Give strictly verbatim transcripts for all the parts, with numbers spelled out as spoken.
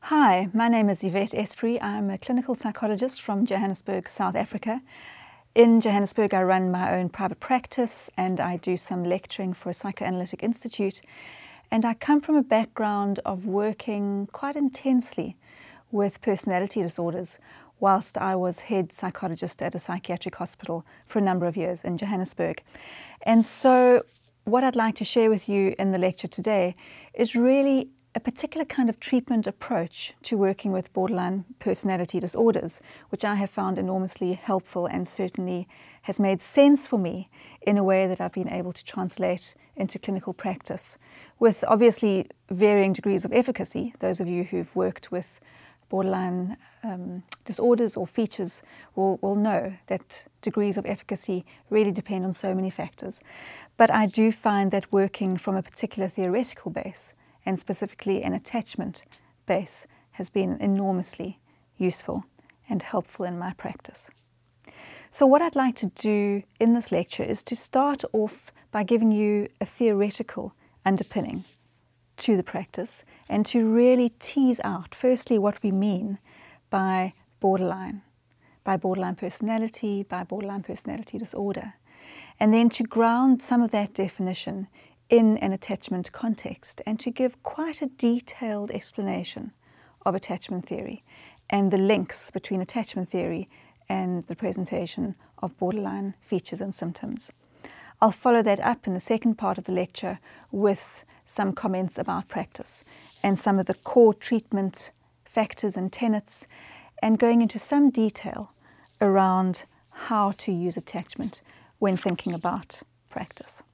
Hi, my name is Yvette Esprit. I'm a clinical psychologist from Johannesburg, South Africa. In Johannesburg, I run my own private practice and I do some lecturing for a psychoanalytic institute. And I come from a background of working quite intensely with personality disorders whilst I was head psychologist at a psychiatric hospital for a number of years in Johannesburg. And so what I'd like to share with you in the lecture today is really a particular kind of treatment approach to working with borderline personality disorders, which I have found enormously helpful and certainly has made sense for me in a way that I've been able to translate into clinical practice, with obviously varying degrees of efficacy. Those of you who've worked with borderline um, disorders or features will, will know that degrees of efficacy really depend on so many factors. But I do find that working from a particular theoretical base, and specifically an attachment base, has been enormously useful and helpful in my practice. So what I'd like to do in this lecture is to start off by giving you a theoretical underpinning to the practice and to really tease out firstly what we mean by borderline, by borderline personality, by borderline personality disorder, and then to ground some of that definition in an attachment context and to give quite a detailed explanation of attachment theory and the links between attachment theory and the presentation of borderline features and symptoms. I'll follow that up in the second part of the lecture with some comments about practice and some of the core treatment factors and tenets, and going into some detail around how to use attachment when thinking about practice.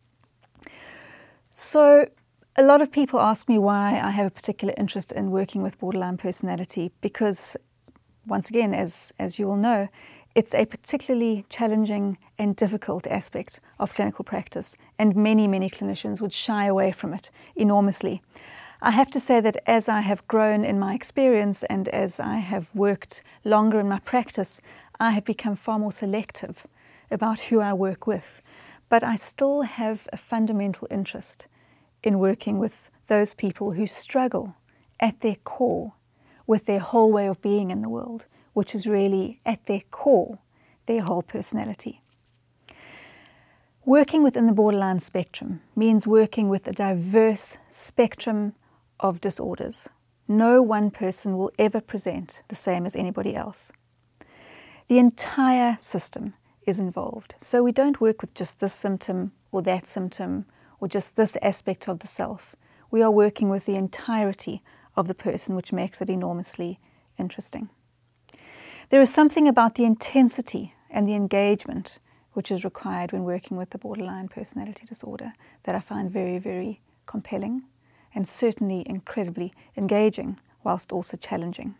So a lot of people ask me why I have a particular interest in working with borderline personality, because once again, as, as you all know, it's a particularly challenging and difficult aspect of clinical practice, and many, many clinicians would shy away from it enormously. I have to say that as I have grown in my experience and as I have worked longer in my practice, I have become far more selective about who I work with. But I still have a fundamental interest in working with those people who struggle at their core with their whole way of being in the world, which is really at their core their whole personality. Working within the borderline spectrum means working with a diverse spectrum of disorders. No one person will ever present the same as anybody else. The entire system is involved. So we don't work with just this symptom or that symptom or just this aspect of the self. We are working with the entirety of the person, which makes it enormously interesting. There is something about the intensity and the engagement which is required when working with the borderline personality disorder that I find very, very compelling and certainly incredibly engaging, whilst also challenging.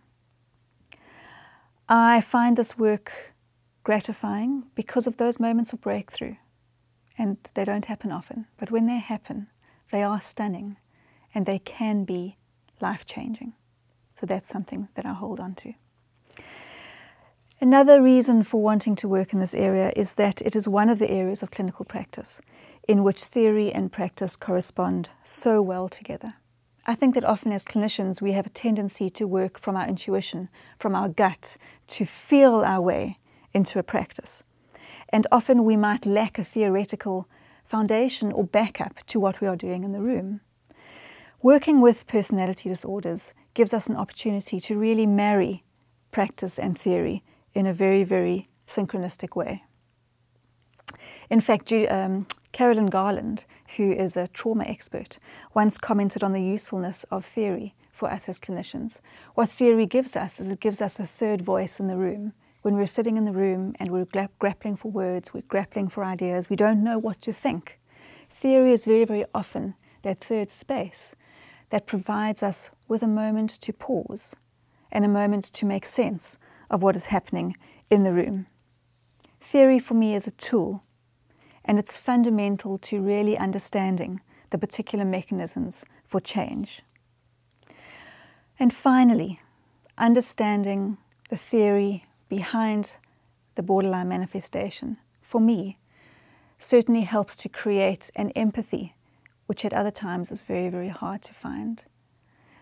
I find this work gratifying because of those moments of breakthrough, and they don't happen often, but when they happen, they are stunning and they can be life-changing. So that's something that I hold on to. Another reason for wanting to work in this area is that it is one of the areas of clinical practice in which theory and practice correspond so well together. I think that often as clinicians we have a tendency to work from our intuition, from our gut, to feel our way into a practice. And often we might lack a theoretical foundation or backup to what we are doing in the room. Working with personality disorders gives us an opportunity to really marry practice and theory in a very, very synchronistic way. In fact, um, Carolyn Garland, who is a trauma expert, once commented on the usefulness of theory for us as clinicians. What theory gives us is it gives us a third voice in the room. When we're sitting in the room and we're gra- grappling for words, we're grappling for ideas, we don't know what to think. Theory is very, very often that third space that provides us with a moment to pause and a moment to make sense of what is happening in the room. Theory for me is a tool, and it's fundamental to really understanding the particular mechanisms for change. And finally, understanding the theory behind the borderline manifestation, for me, certainly helps to create an empathy, which at other times is very, very hard to find.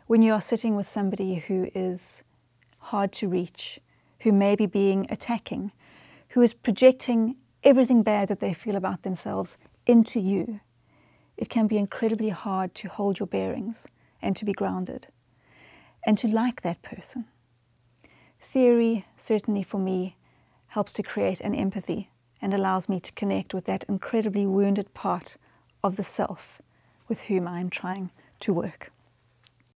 when you are sitting with somebody who is hard to reach, who may be being attacking, who is projecting everything bad that they feel about themselves into you, it can be incredibly hard to hold your bearings and to be grounded and to like that person. Theory, certainly for me, helps to create an empathy and allows me to connect with that incredibly wounded part of the self with whom I am trying to work.